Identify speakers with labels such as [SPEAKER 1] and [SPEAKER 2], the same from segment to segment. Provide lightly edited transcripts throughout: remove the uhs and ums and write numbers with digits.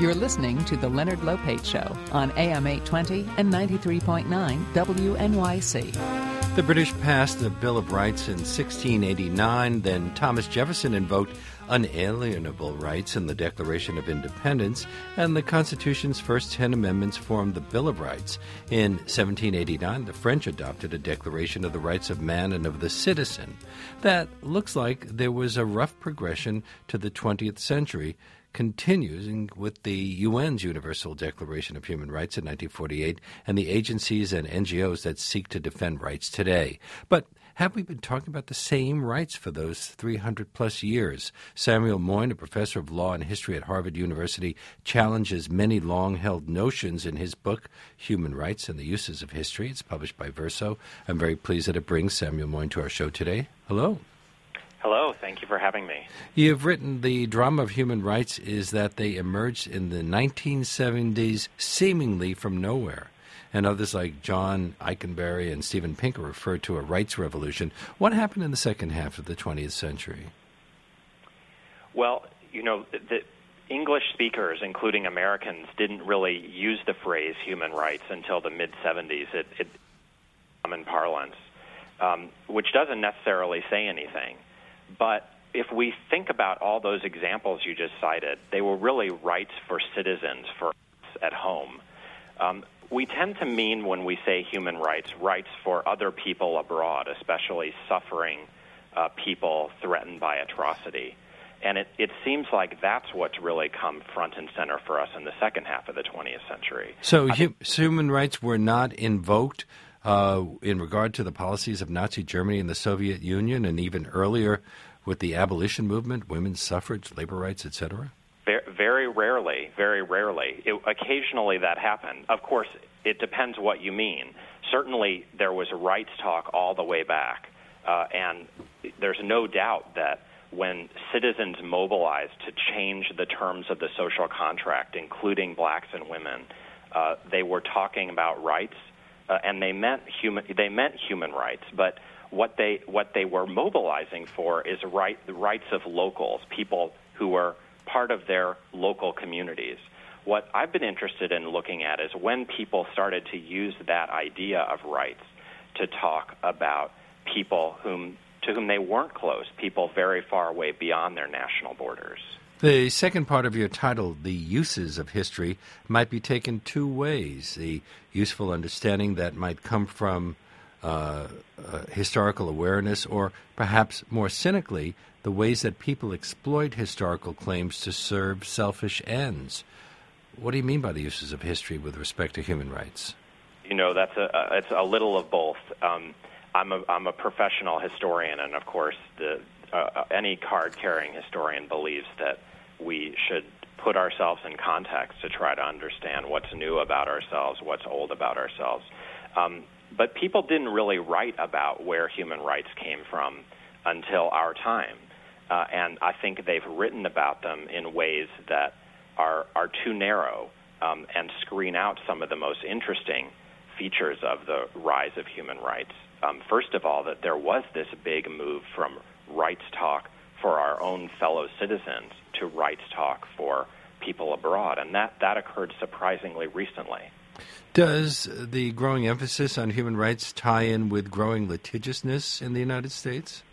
[SPEAKER 1] You're listening to The Leonard Lopate Show on AM 820 and 93.9 WNYC.
[SPEAKER 2] The British passed the Bill of Rights in 1689. Then Thomas Jefferson invoked unalienable rights in the Declaration of Independence, and the Constitution's first 10 amendments formed the Bill of Rights. In 1789, the French adopted a Declaration of the Rights of Man and of the Citizen. That looks like there was a rough progression to the 20th century, continuing with the UN's Universal Declaration of Human Rights in 1948 and the agencies and NGOs that seek to defend rights today. But have we been talking about the same rights for those 300-plus years? Samuel Moyn, a professor of law and history at Harvard University, challenges many long-held notions in his book, Human Rights and the Uses of History. It's published by Verso. I'm very pleased that it brings Samuel Moyn to our show today. Hello.
[SPEAKER 3] Hello, thank you for having me.
[SPEAKER 2] You've written the drama of human rights is that they emerged in the 1970s seemingly from nowhere. And others like John Eikenberry and Steven Pinker refer to a rights revolution. What happened in the second half of the 20th century?
[SPEAKER 3] Well, the English speakers, including Americans, didn't really use the phrase human rights until the mid-70s. It common parlance, which doesn't necessarily say anything. But if we think about all those examples you just cited, they were really rights for citizens, for us at home. We tend to mean, when we say human rights, rights for other people abroad, especially suffering people threatened by atrocity. And it seems like that's what's really come front and center for us in the second half of the 20th century.
[SPEAKER 2] So human rights were not invoked in regard to the policies of Nazi Germany and the Soviet Union, and even earlier with the abolition movement, women's suffrage, labor rights, etc.?
[SPEAKER 3] Very rarely, very rarely. Occasionally that happened. Of course, it depends what you mean. Certainly there was rights talk all the way back, and there's no doubt that when citizens mobilized to change the terms of the social contract, including blacks and women, they were talking about rights, and they meant human rights. But what they were mobilizing for is the rights of locals, people who were part of their local communities. What I've been interested in looking at is when people started to use that idea of rights to talk about people to whom they weren't close, people very far away beyond their national borders.
[SPEAKER 2] The second part of your title, The Uses of History, might be taken two ways. The useful understanding that might come from historical awareness, or perhaps more cynically, the ways that people exploit historical claims to serve selfish ends. What do you mean by the uses of history with respect to human rights?
[SPEAKER 3] It's a little of both. I'm a professional historian, and of course, any card-carrying historian believes that we should put ourselves in context to try to understand what's new about ourselves, what's old about ourselves. But people didn't really write about where human rights came from until our time. And I think they've written about them in ways that are too narrow and screen out some of the most interesting features of the rise of human rights. First of all, that there was this big move from rights talk for our own fellow citizens to rights talk for people abroad, and that occurred surprisingly recently.
[SPEAKER 2] Does the growing emphasis on human rights tie in with growing litigiousness in the United States?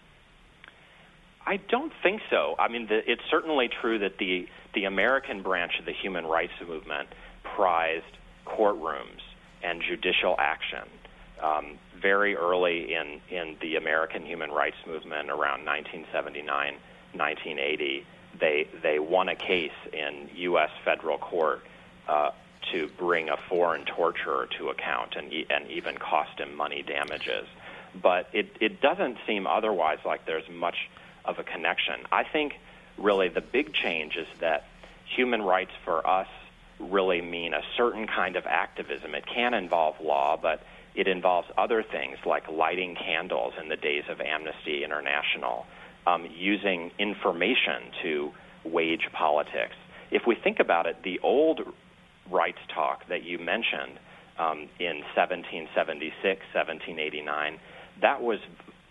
[SPEAKER 3] I don't think so. I mean, it's certainly true that the American branch of the human rights movement prized courtrooms and judicial action. Very early in the American human rights movement, around 1979, 1980, they won a case in U.S. federal court to bring a foreign torturer to account and even cost him money damages. But it doesn't seem otherwise like there's much of a connection. I think really the big change is that human rights for us really mean a certain kind of activism. It can involve law, but it involves other things like lighting candles in the days of Amnesty International, using information to wage politics. If we think about it, the old rights talk that you mentioned in 1776, 1789, that was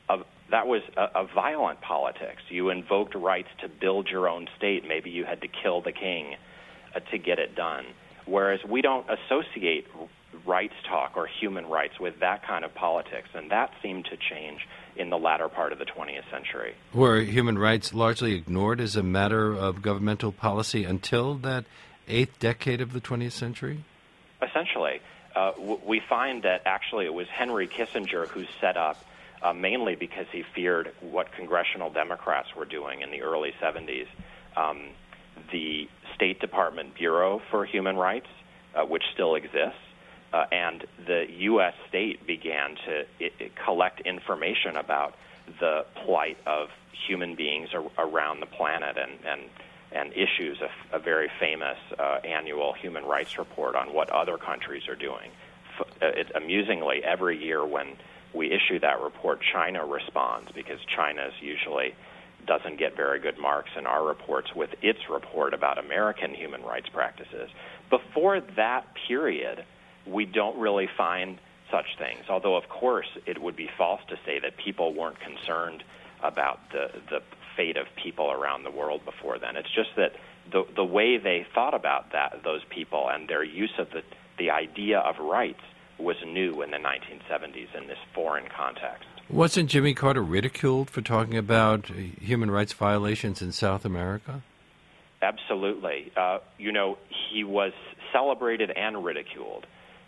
[SPEAKER 3] a violent politics. You invoked rights to build your own state. Maybe you had to kill the king to get it done. Whereas we don't associate rights talk or human rights with that kind of politics, and that seemed to change in the latter part of the 20th century.
[SPEAKER 2] Were human rights largely ignored as a matter of governmental policy until that eighth decade of the 20th century?
[SPEAKER 3] Essentially. We find that actually it was Henry Kissinger who set up, mainly because he feared what congressional Democrats were doing in the early 70s, the State Department Bureau for Human Rights, which still exists, and the U.S. state began to collect information about the plight of human beings around the planet and issues a very famous annual human rights report on what other countries are doing. Amusingly, every year when we issue that report, China responds, because China usually doesn't get very good marks in our reports with its report about American human rights practices. Before that period, we don't really find such things, although, of course, it would be false to say that people weren't concerned about the fate of people around the world before then. It's just that the way they thought about those people and their use of the idea of rights was new in the 1970s in this foreign context.
[SPEAKER 2] Wasn't Jimmy Carter ridiculed for talking about human rights violations in South America?
[SPEAKER 3] Absolutely. He was celebrated and ridiculed.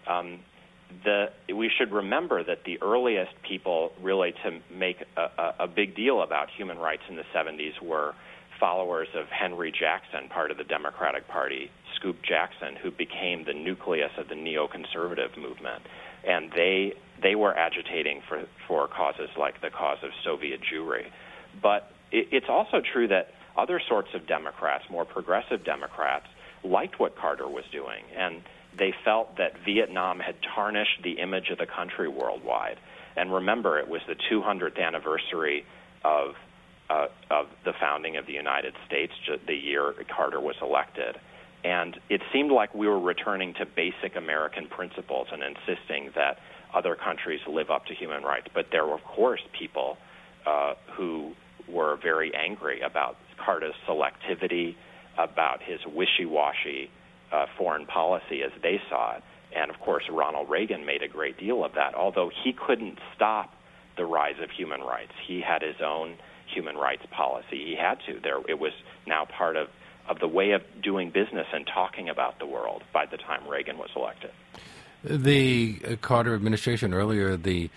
[SPEAKER 3] We should remember that the earliest people really to make a big deal about human rights in the 70s were followers of Henry Jackson, part of the Democratic Party, Scoop Jackson, who became the nucleus of the neoconservative movement. And they were agitating for causes like the cause of Soviet Jewry. But it's also true that other sorts of Democrats, more progressive Democrats, liked what Carter was doing, and they felt that Vietnam had tarnished the image of the country worldwide. And remember, it was the 200th anniversary of the founding of the United States, the year Carter was elected. And it seemed like we were returning to basic American principles and insisting that other countries live up to human rights. But there were, of course, people who were very angry about Carter's selectivity, about his wishy-washy foreign policy as they saw it. And, of course, Ronald Reagan made a great deal of that, although he couldn't stop the rise of human rights. He had his own human rights policy. He had to. It was now part of the way of doing business and talking about the world by the time Reagan was elected.
[SPEAKER 2] The Carter administration earlier,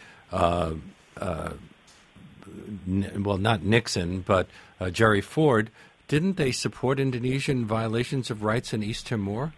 [SPEAKER 2] not Nixon, but Jerry Ford, didn't they support Indonesian violations of rights in East Timor?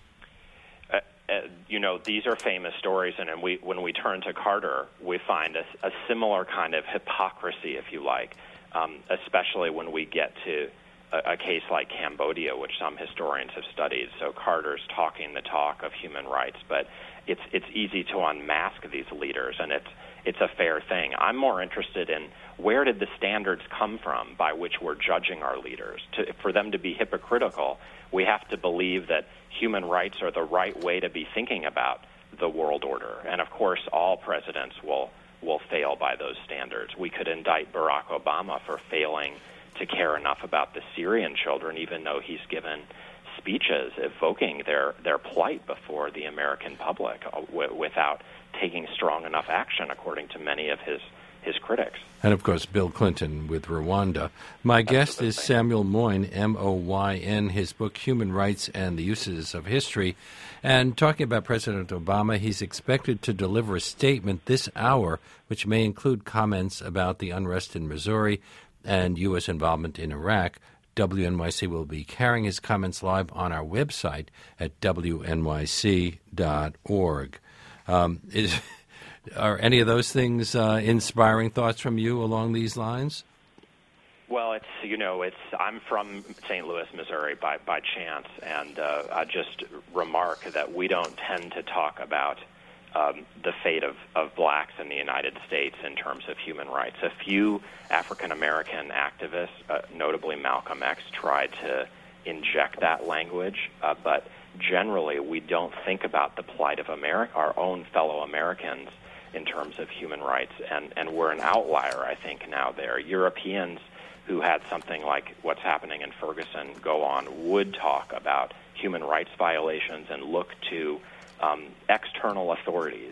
[SPEAKER 3] These are famous stories, and when we turn to Carter, we find a similar kind of hypocrisy, if you like, especially when we get to a case like Cambodia, which some historians have studied. So Carter's talking the talk of human rights, but it's easy to unmask these leaders, and it's a fair thing. I'm more interested in where did the standards come from by which we're judging our leaders. For them to be hypocritical, we have to believe that human rights are the right way to be thinking about the world order. And, of course, all presidents will fail by those standards. We could indict Barack Obama for failing to care enough about the Syrian children, even though he's given speeches evoking their plight before the American public without taking strong enough action, according to many of his critics.
[SPEAKER 2] And, of course, Bill Clinton with Rwanda. My guest is Samuel Moyn, M-O-Y-N, his book, Human Rights and the Uses of History. And talking about President Obama, he's expected to deliver a statement this hour, which may include comments about the unrest in Missouri and U.S. involvement in Iraq. WNYC will be carrying his comments live on our website at wnyc.org. Are any of those things inspiring thoughts from you along these lines?
[SPEAKER 3] Well, I'm from St. Louis, Missouri by chance, and I just remark that we don't tend to talk about the fate of blacks in the United States in terms of human rights. A few African-American activists, notably Malcolm X, tried to inject that language, but generally we don't think about the plight of our own fellow Americans in terms of human rights, and we're an outlier, I think, now there. Europeans who had something like what's happening in Ferguson go on would talk about human rights violations and look to external authorities.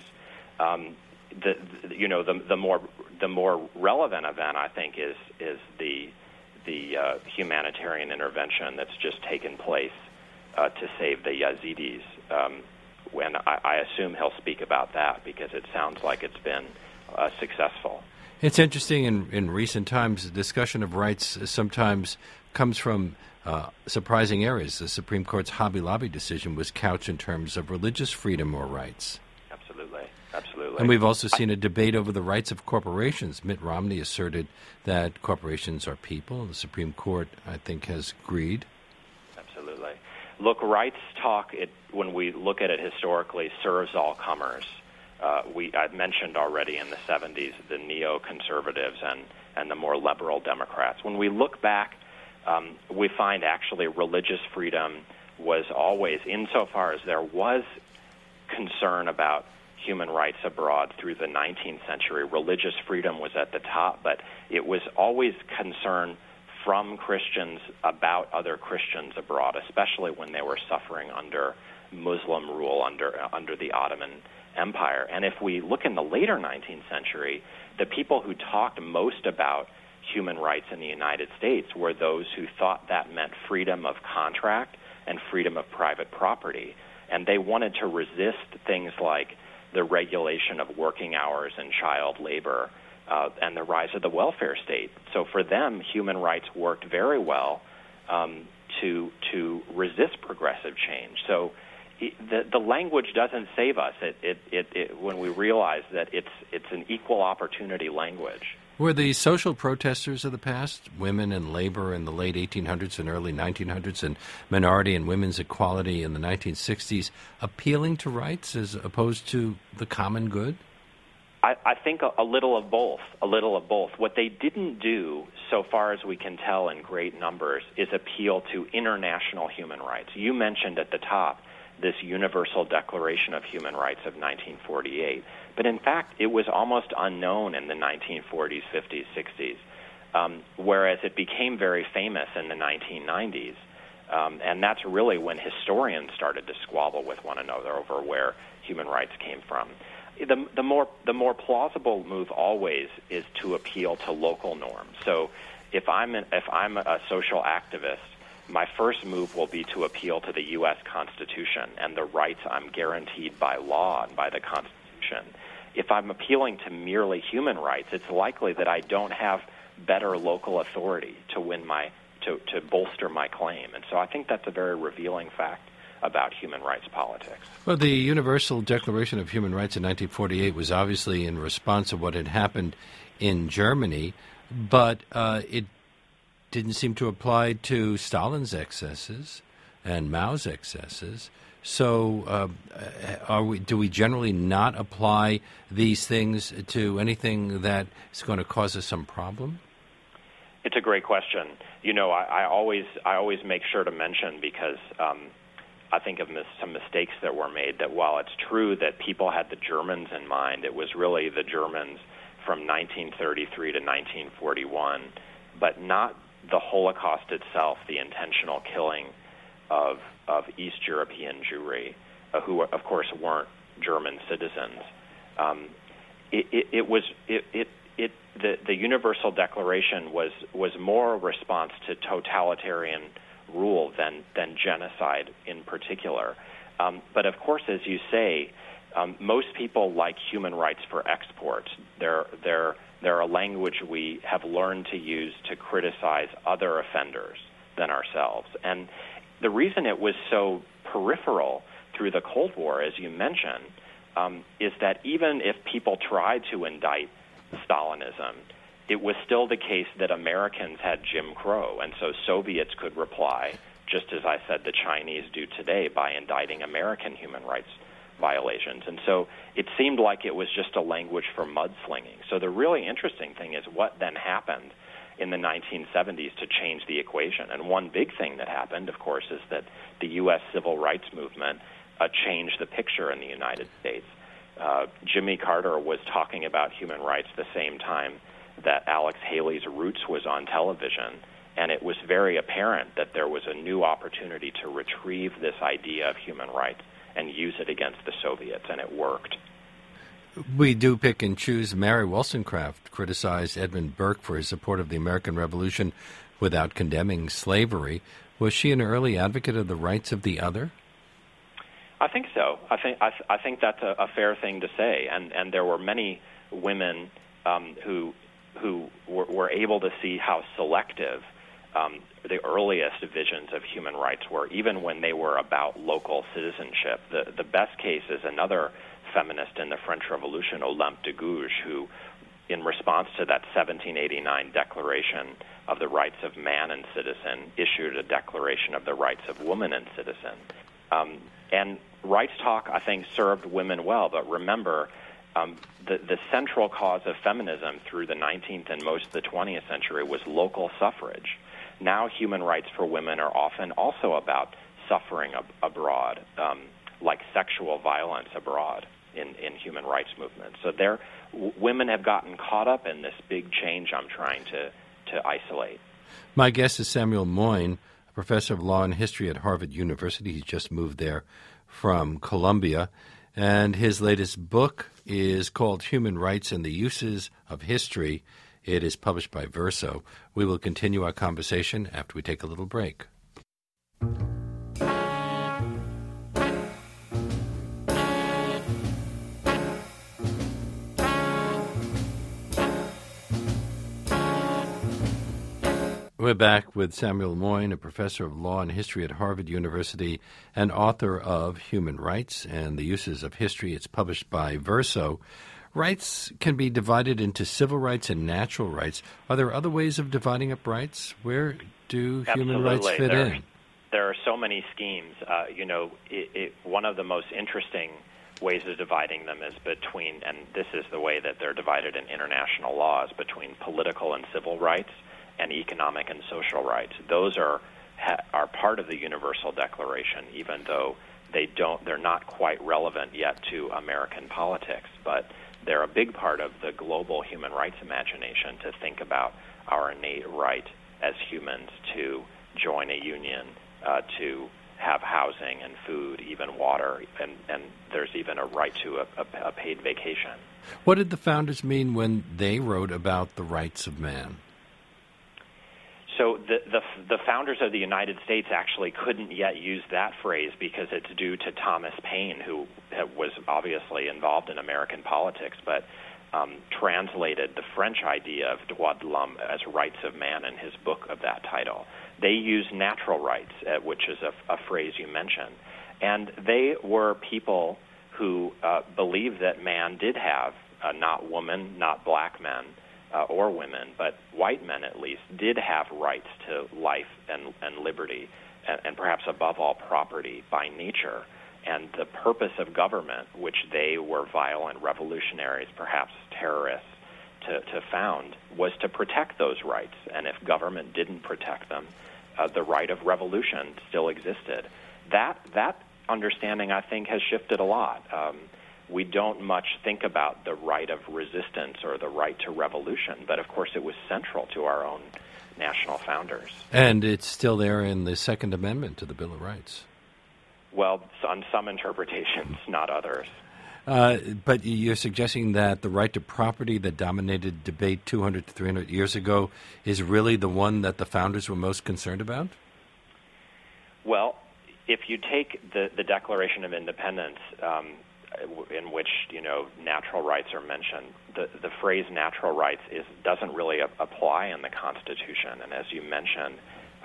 [SPEAKER 3] The more relevant event, I think, is the humanitarian intervention that's just taken place to save the Yazidis. When I assume he'll speak about that because it sounds like it's been successful.
[SPEAKER 2] It's interesting in recent times, the discussion of rights sometimes comes from surprising areas. The Supreme Court's Hobby Lobby decision was couched in terms of religious freedom or rights.
[SPEAKER 3] Absolutely.
[SPEAKER 2] And we've also seen a debate over the rights of corporations. Mitt Romney asserted that corporations are people. The Supreme Court, I think, has agreed.
[SPEAKER 3] Absolutely. Look, rights talk, when we look at it historically, serves all comers. I've mentioned already in the 70s the neoconservatives and the more liberal Democrats. When we look back, we find actually religious freedom was always, insofar as there was concern about human rights abroad through the 19th century, religious freedom was at the top, but it was always concern from Christians about other Christians abroad, especially when they were suffering under Muslim rule under the Ottoman Empire. And if we look in the later 19th century, the people who talked most about human rights in the United States were those who thought that meant freedom of contract and freedom of private property. And they wanted to resist things like the regulation of working hours and child labor and the rise of the welfare state. So for them, human rights worked very well to resist progressive change. So the language doesn't save us. When we realize that it's an equal opportunity language.
[SPEAKER 2] Were the social protesters of the past, women and labor in the late 1800s and early 1900s, and minority and women's equality in the 1960s, appealing to rights as opposed to the common good?
[SPEAKER 3] I think a little of both, What they didn't do, so far as we can tell in great numbers, is appeal to international human rights. You mentioned at the top this Universal Declaration of Human Rights of 1948. But in fact, it was almost unknown in the 1940s, 50s, 60s, whereas it became very famous in the 1990s. And that's really when historians started to squabble with one another over where human rights came from. The more plausible move always is to appeal to local norms. So if I'm a social activist, my first move will be to appeal to the U.S. Constitution and the rights I'm guaranteed by law and by the Constitution. If I'm appealing to merely human rights, it's likely that I don't have better local authority to bolster my claim. And so I think that's a very revealing fact about human rights politics.
[SPEAKER 2] Well, the Universal Declaration of Human Rights in 1948 was obviously in response to what had happened in Germany, but it didn't seem to apply to Stalin's excesses and Mao's excesses. So do we generally not apply these things to anything that is going to cause us some problem?
[SPEAKER 3] It's a great question. I always make sure to mention, because I think of some mistakes that were made, that while it's true that people had the Germans in mind, it was really the Germans from 1933 to 1941, but not the Holocaust itself, the intentional killing of East European Jewry, who of course weren't German citizens. The Universal Declaration was more a response to totalitarian rule than genocide in particular. But of course, as you say, most people like human rights for exports. They're a language we have learned to use to criticize other offenders than ourselves. And the reason it was so peripheral through the Cold War, as you mentioned, is that even if people tried to indict Stalinism, it was still the case that Americans had Jim Crow, and so Soviets could reply, just as I said the Chinese do today, by indicting American human rights violations. And so it seemed like it was just a language for mudslinging. So the really interesting thing is what then happened in the 1970s to change the equation. And one big thing that happened, of course, is that the U.S. civil rights movement changed the picture in the United States. Jimmy Carter was talking about human rights the same time that Alex Haley's Roots was on television, And it was very apparent that there was a new opportunity to retrieve this idea of human rights and use it against the Soviets, and it worked.
[SPEAKER 2] We do pick and choose. Mary Wollstonecraft criticized Edmund Burke for his support of the American Revolution without condemning slavery. Was she an early advocate of the rights of the other?
[SPEAKER 3] I think so. I think that's a fair thing to say. And there were many women who were able to see how selective the earliest visions of human rights were, even when they were about local citizenship. The best case is another feminist in the French Revolution, Olympe de Gouges, who, in response to that 1789 Declaration of the Rights of Man and Citizen, issued a Declaration of the Rights of Woman and Citizen. And rights talk, I think, served women well, but remember, the central cause of feminism through the 19th and most of the 20th century was local suffrage. Now human rights for women are often also about suffering abroad, like sexual violence abroad in human rights movements. So women have gotten caught up in this big change I'm trying to isolate.
[SPEAKER 2] My guest is Samuel Moyn, a professor of law and history at Harvard University. He's just moved there from Columbia. And his latest book is called Human Rights and the Uses of History. It is published by Verso. We will continue our conversation after we take a little break. We're back with Samuel Moyn, a professor of law and history at Harvard University and author of Human Rights and the Uses of History. It's published by Verso. Rights can be divided into civil rights and natural rights. Are there other ways of dividing up rights? Where do human rights fit in?
[SPEAKER 3] There are so many schemes. One of the most interesting ways of dividing them is between, and this is the way that they're divided in international laws, between political and civil rights and economic and social rights. Those are part of the Universal Declaration, even though they're not quite relevant yet to American politics, but they're a big part of the global human rights imagination to think about our innate right as humans to join a union, to have housing and food, even water, and there's even a right to a paid vacation.
[SPEAKER 2] What did the founders mean when they wrote about the rights of man?
[SPEAKER 3] So the founders of the United States actually couldn't yet use that phrase because it's due to Thomas Paine, who was obviously involved in American politics, but translated the French idea of droit de l'homme as rights of man in his book of that title. They used natural rights, which is a phrase you mentioned, and they were people who believed that man did have, not woman, not black men, or women, but white men at least, did have rights to life and liberty, and perhaps above all property by nature. And the purpose of government, which they were violent revolutionaries, perhaps terrorists, to found, was to protect those rights. And if government didn't protect them, the right of revolution still existed. That understanding, I think, has shifted a lot. We don't much think about the right of resistance or the right to revolution, but of course it was central to our own national founders.
[SPEAKER 2] And it's still there in the Second Amendment to the Bill of Rights.
[SPEAKER 3] Well, on some interpretations, not others.
[SPEAKER 2] But you're suggesting that the right to property that dominated debate 200 to 300 years ago is really the one that the founders were most concerned about? Well,
[SPEAKER 3] if you take the Declaration of Independence, in which natural rights are mentioned, the phrase natural rights doesn't really apply in the Constitution. And as you mentioned,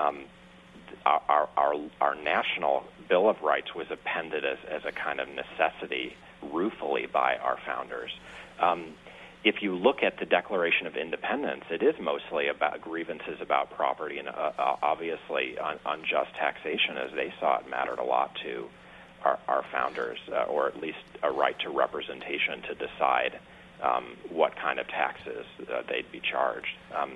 [SPEAKER 3] our national Bill of Rights was appended as a kind of necessity ruefully by our founders. If you look at the Declaration of Independence, it is mostly about grievances about property, and obviously unjust taxation, as they saw it, mattered a lot to our founders, or at least a right to representation to decide what kind of taxes they'd be charged.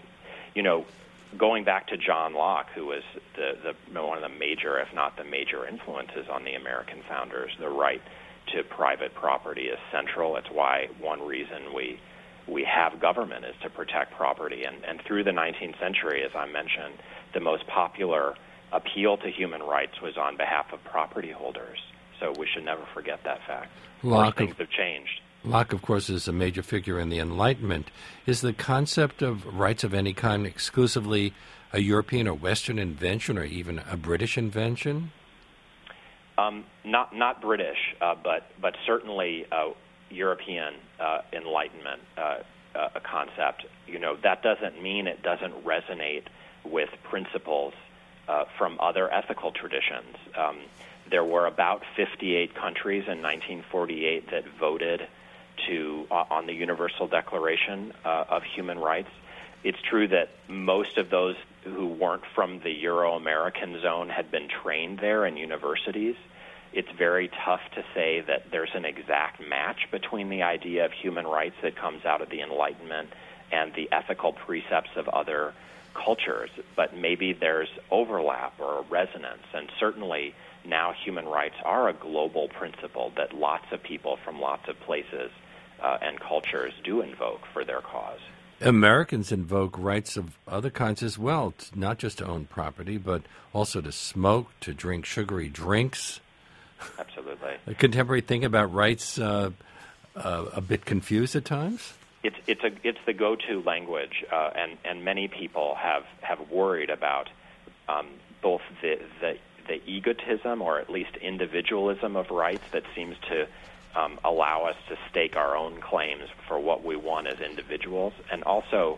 [SPEAKER 3] Going back to John Locke, who was one of the major, if not the major influences on the American founders, the right to private property is central. It's one reason we we have government is to protect property. And through the 19th century, as I mentioned, the most popular appeal to human rights was on behalf of property holders. So we should never forget that fact. Things have changed.
[SPEAKER 2] Locke, of course, is a major figure in the Enlightenment. Is the concept of rights of any kind exclusively a European or Western invention, or even a British invention?
[SPEAKER 3] Not British, but certainly European Enlightenment a concept. That doesn't mean it doesn't resonate with principles from other ethical traditions. There were about 58 countries in 1948 that voted on the Universal Declaration of Human Rights. It's true that most of those who weren't from the Euro-American zone had been trained there in universities. It's very tough to say that there's an exact match between the idea of human rights that comes out of the Enlightenment and the ethical precepts of other cultures, but maybe there's overlap or a resonance, and certainly now human rights are a global principle that lots of people from lots of places and cultures do invoke for their cause.
[SPEAKER 2] Americans invoke rights of other kinds as well, not just to own property, but also to smoke, to drink sugary drinks.
[SPEAKER 3] Absolutely.
[SPEAKER 2] A contemporary thing about rights a bit confused at times?
[SPEAKER 3] It's the go-to language, and many people have worried about both the egotism, or at least individualism, of rights that seems to allow us to stake our own claims for what we want as individuals, and also,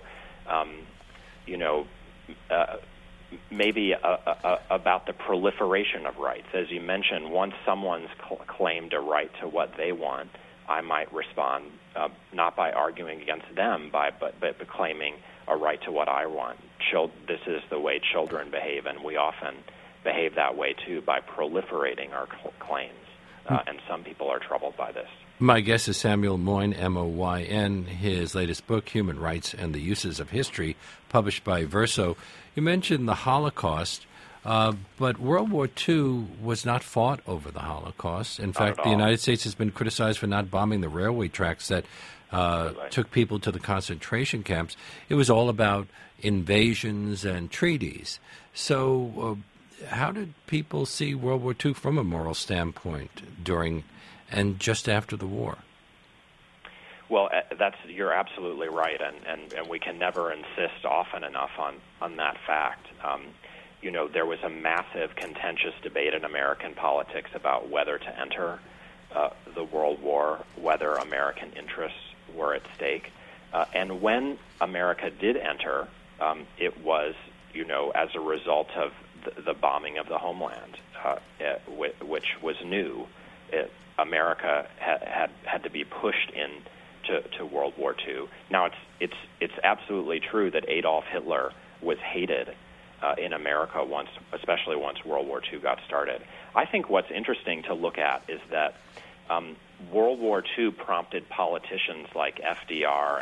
[SPEAKER 3] maybe about the proliferation of rights. As you mentioned, once someone's claimed a right to what they want, I might respond not by arguing against them, but claiming a right to what I want. This is the way children behave, and we often behave that way too by proliferating our claims. And some people are troubled by this.
[SPEAKER 2] My guest is Samuel Moyn, M-O-Y-N. His latest book, Human Rights and the Uses of History, published by Verso. You mentioned the Holocaust, but World War II was not fought over the Holocaust. In fact, the United States has been criticized for not bombing the railway tracks that took people to the concentration camps. It was all about invasions and treaties. So how did people see World War II from a moral standpoint during and just after the war?
[SPEAKER 3] Well, you're absolutely right, and we can never insist often enough on that fact. There was a massive contentious debate in American politics about whether to enter the World War, whether American interests were at stake. And when America did enter, it was, as a result of the bombing of the homeland, which was new. America had to be pushed into World War II. Now, it's absolutely true that Adolf Hitler was hated in America especially once World War II got started. I think what's interesting to look at is that World War II prompted politicians like FDR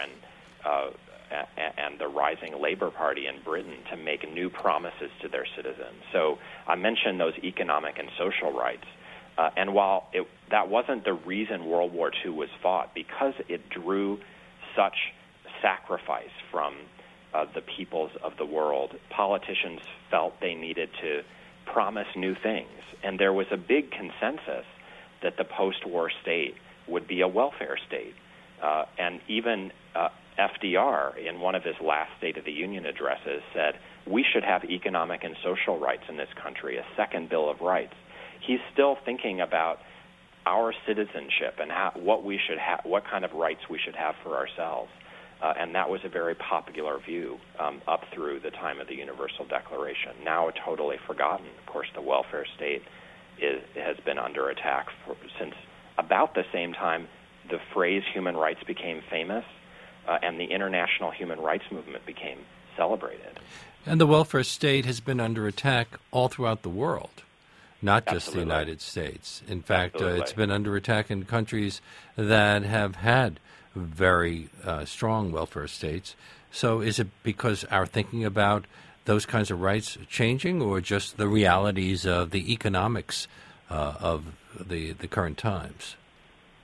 [SPEAKER 3] and the rising Labour Party in Britain to make new promises to their citizens. So I mentioned those economic and social rights. And while that wasn't the reason World War II was fought, because it drew such sacrifice from the peoples of the world, politicians felt they needed to promise new things. And there was a big consensus that the post-war state would be a welfare state. And even FDR, in one of his last State of the Union addresses, said, we should have economic and social rights in this country, a second Bill of Rights. He's still thinking about our citizenship and what kind of rights we should have for ourselves. And that was a very popular view up through the time of the Universal Declaration. Now totally forgotten. Of course, the welfare state has been under attack since about the same time the phrase human rights became famous and the international human rights movement became celebrated.
[SPEAKER 2] And the welfare state has been under attack all throughout the world, not just the United States. In fact, it's been under attack in countries that have had very strong welfare states. So is it because our thinking about those kinds of rights changing, or just the realities of the economics of the current times?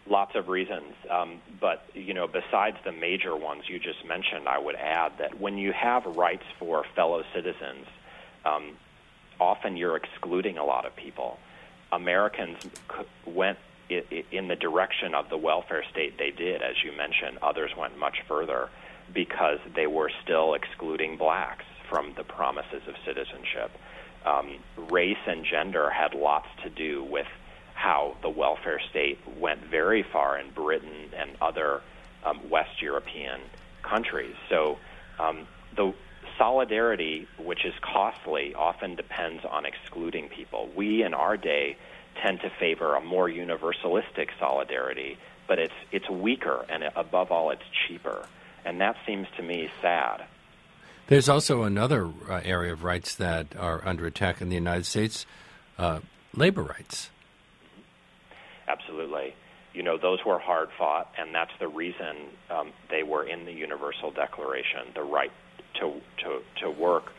[SPEAKER 3] Lots of reasons. But, besides the major ones you just mentioned, I would add that when you have rights for fellow citizens, often you're excluding a lot of people. Americans went in the direction of the welfare state they did, as you mentioned. Others went much further because they were still excluding blacks from the promises of citizenship. Race and gender had lots to do with how the welfare state went very far in Britain and other West European countries. So the solidarity, which is costly, often depends on excluding people. We, in our day, tend to favor a more universalistic solidarity, but it's weaker, and above all, it's cheaper. And that seems to me sad.
[SPEAKER 2] There's also another area of rights that are under attack in the United States, labor rights.
[SPEAKER 3] Absolutely. Those were hard fought, and that's the reason they were in the Universal Declaration. The right to work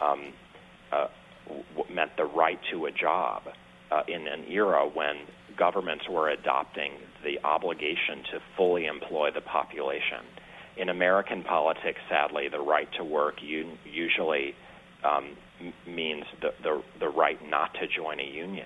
[SPEAKER 3] meant the right to a job in an era when governments were adopting the obligation to fully employ the population. In American politics, sadly, the right to work usually means the right not to join a union.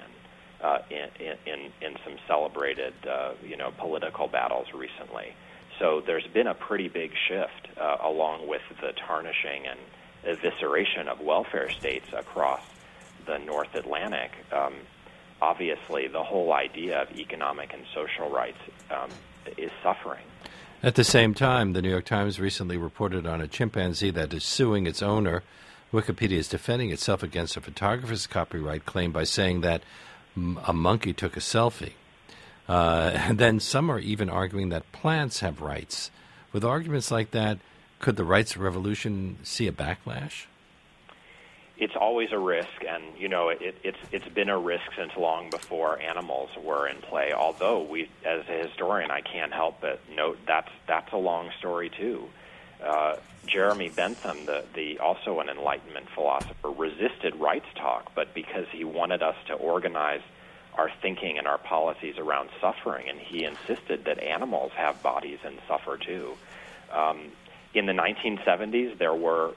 [SPEAKER 3] In some celebrated, political battles recently. So there's been a pretty big shift along with the tarnishing and evisceration of welfare states across the North Atlantic. Obviously, the whole idea of economic and social rights is suffering.
[SPEAKER 2] At the same time, the New York Times recently reported on a chimpanzee that is suing its owner. Wikipedia is defending itself against a photographer's copyright claim by saying that a monkey took a selfie. And then some are even arguing that plants have rights. With arguments like that, could the rights revolution see a backlash?
[SPEAKER 3] It's always a risk, and it's been a risk since long before animals were in play. Although as a historian, I can't help but note that's a long story too. Jeremy Bentham, the also an Enlightenment philosopher, resisted rights talk, but because he wanted us to organize our thinking and our policies around suffering, and he insisted that animals have bodies and suffer too. In the 1970s, there were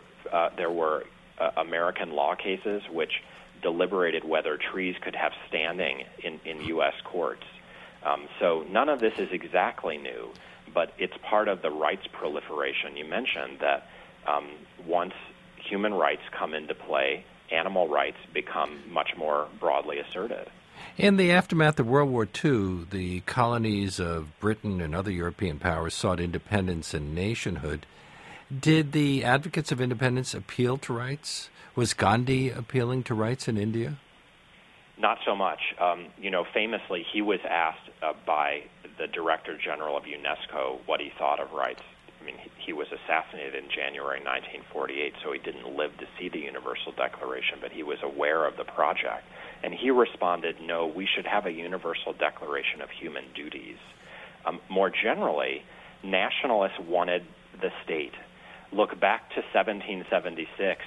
[SPEAKER 3] American law cases which deliberated whether trees could have standing in U.S. courts. So none of this is exactly new, but it's part of the rights proliferation. You mentioned that once human rights come into play, animal rights become much more broadly asserted.
[SPEAKER 2] In the aftermath of World War II, the colonies of Britain and other European powers sought independence and nationhood. Did the advocates of independence appeal to rights? Was Gandhi appealing to rights in India?
[SPEAKER 3] Not so much. Famously, he was asked by the Director General of UNESCO what he thought of rights. I mean, he was assassinated in January 1948, so he didn't live to see the Universal Declaration, but he was aware of the project. And he responded, no, we should have a Universal Declaration of Human Duties. More generally, nationalists wanted the state. Look back to 1776.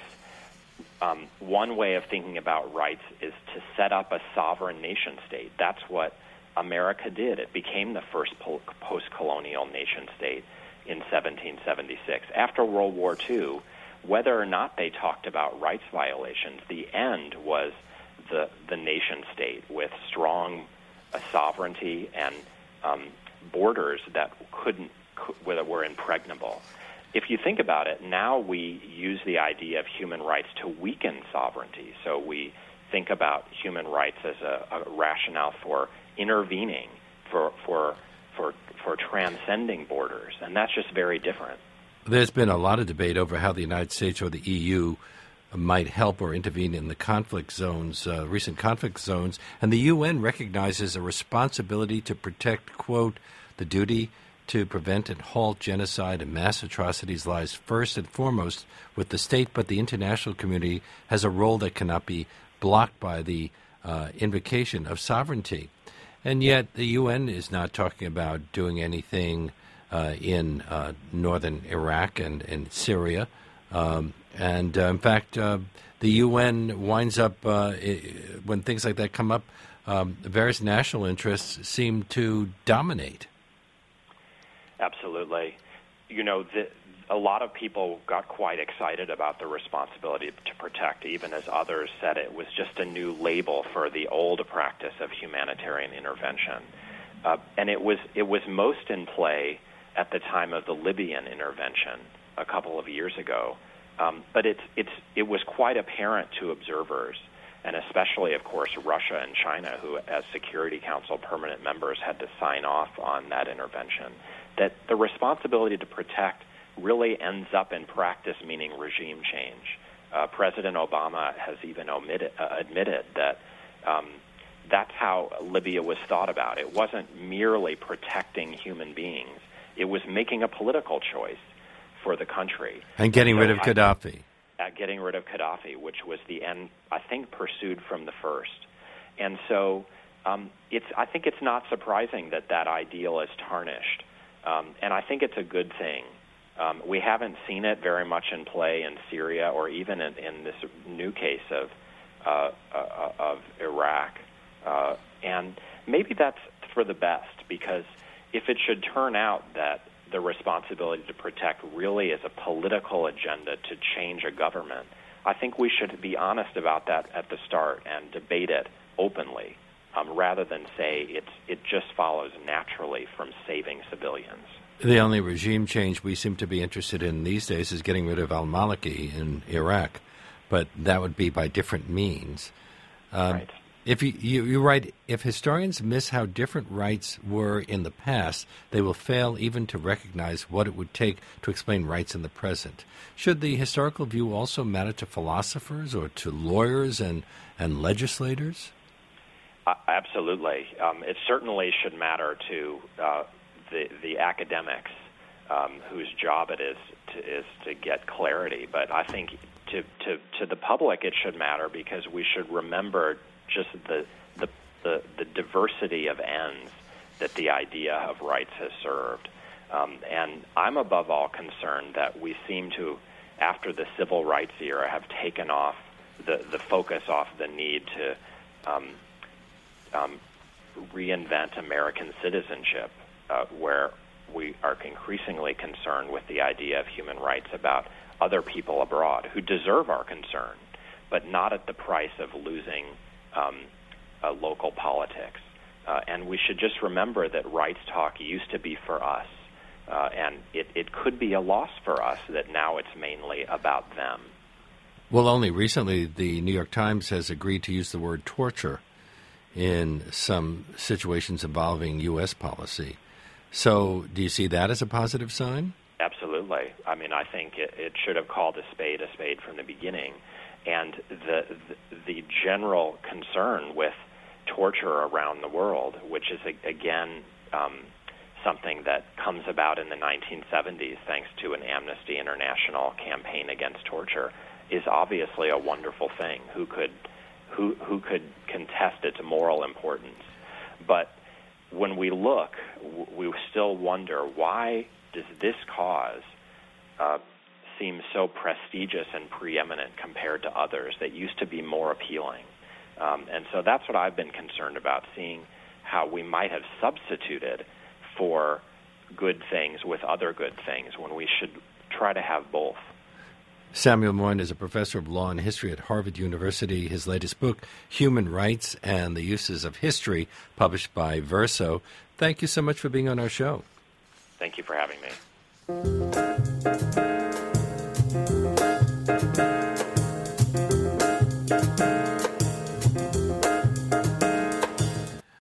[SPEAKER 3] One way of thinking about rights is to set up a sovereign nation state. That's what America did. It became the first post-colonial nation state in 1776. After World War II, whether or not they talked about rights violations, the end was the nation state with strong sovereignty and borders that were impregnable. If you think about it, now we use the idea of human rights to weaken sovereignty. So we think about human rights as a rationale for intervening, for transcending borders, and that's just very different.
[SPEAKER 2] There's been a lot of debate over how the United States or the EU might help or intervene in the conflict zones, recent conflict zones, and the UN recognizes a responsibility to protect, quote, the duty to prevent and halt genocide and mass atrocities lies first and foremost with the state, but the international community has a role that cannot be blocked by the invocation of sovereignty. And yet the UN is not talking about doing anything in northern Iraq and in Syria. In fact, the UN winds up, when things like that come up, various national interests seem to dominate.
[SPEAKER 3] Absolutely. A lot of people got quite excited about the responsibility to protect, even as others said it was just a new label for the old practice of humanitarian intervention. And it was most in play at the time of the Libyan intervention a couple of years ago. But it was quite apparent to observers, and especially, of course, Russia and China, who, as Security Council permanent members, had to sign off on that intervention, that the responsibility to protect really ends up in practice meaning regime change. President Obama has even admitted that that's how Libya was thought about. It wasn't merely protecting human beings. It was making a political choice for the country.
[SPEAKER 2] And getting rid of Gaddafi.
[SPEAKER 3] Getting rid of Gaddafi, which was the end, I think, pursued from the first. And so I think it's not surprising that ideal is tarnished. And I think it's a good thing. We haven't seen it very much in play in Syria or even in this new case of Iraq. And maybe that's for the best, because if it should turn out that the responsibility to protect really is a political agenda to change a government, I think we should be honest about that at the start and debate it openly, rather than say it just follows naturally from saving civilians.
[SPEAKER 2] The only regime change we seem to be interested in these days is getting rid of al-Maliki in Iraq, but that would be by different means.
[SPEAKER 3] Right.
[SPEAKER 2] If you write, if historians miss how different rights were in the past, they will fail even to recognize what it would take to explain rights in the present. Should the historical view also matter to philosophers or to lawyers and legislators?
[SPEAKER 3] Absolutely. It certainly should matter to the academics whose job it is to get clarity. But I think to the public it should matter, because we should remember just the diversity of ends that the idea of rights has served. And I'm above all concerned that we seem to, after the civil rights era, have taken off the focus off the need to reinvent American citizenship, where we are increasingly concerned with the idea of human rights about other people abroad who deserve our concern, but not at the price of losing local politics. And we should just remember that rights talk used to be for us, and it could be a loss for us that now it's mainly about them.
[SPEAKER 2] Well, only recently the New York Times has agreed to use the word torture in some situations involving U.S. policy. So do you see that as a positive sign?
[SPEAKER 3] Absolutely. I mean, I think it should have called a spade from the beginning. And the general concern with torture around the world, which is, again, something that comes about in the 1970s thanks to an Amnesty International campaign against torture, is obviously a wonderful thing. Who could contest its moral importance? But when we look, we still wonder, why does this cause seem so prestigious and preeminent compared to others that used to be more appealing? And so that's what I've been concerned about, seeing how we might have substituted for good things with other good things when we should try to have both.
[SPEAKER 2] Samuel Moyn is a professor of law and history at Harvard University. His latest book, Human Rights and the Uses of History, published by Verso. Thank you so much for being on our show.
[SPEAKER 3] Thank you for having me.